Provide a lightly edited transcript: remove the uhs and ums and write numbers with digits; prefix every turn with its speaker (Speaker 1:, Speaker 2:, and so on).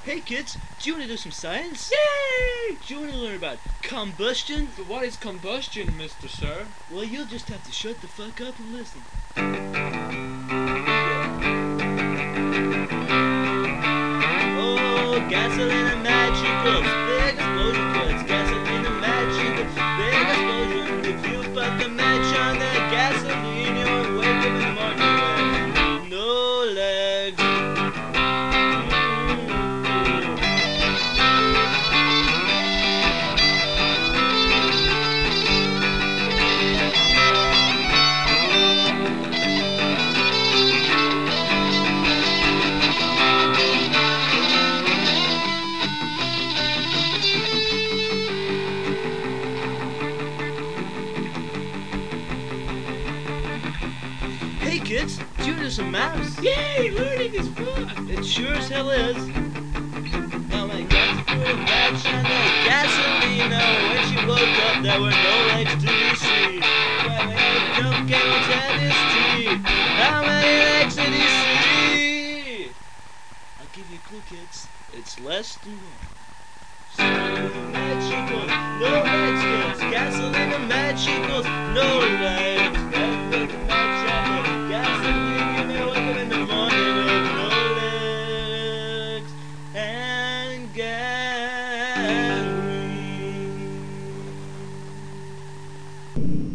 Speaker 1: Hey kids, do you want to do some science?
Speaker 2: Yay!
Speaker 1: Do you want to learn about combustion?
Speaker 2: But what is combustion, Mr. Sir?
Speaker 1: Well, you'll just have to shut the fuck up and listen. Oh, gasoline and match equals big explosion, kids. Gasoline and match equals big explosion. If you put the match on that gasoline, you'll wake up in the morning with no legs. Hey kids, do you do some maps?
Speaker 2: Yay! Learning is fun!
Speaker 1: It sure as hell is. Oh my God, to put a match on that gasoline. Now when she woke up, there were no legs to be seen. Well, I don't get what's at his teeth. How many legs did he see? I'll give you a clue, kids. It's less than one. So match equals no legs, kids. Gasoline and match equals no legs.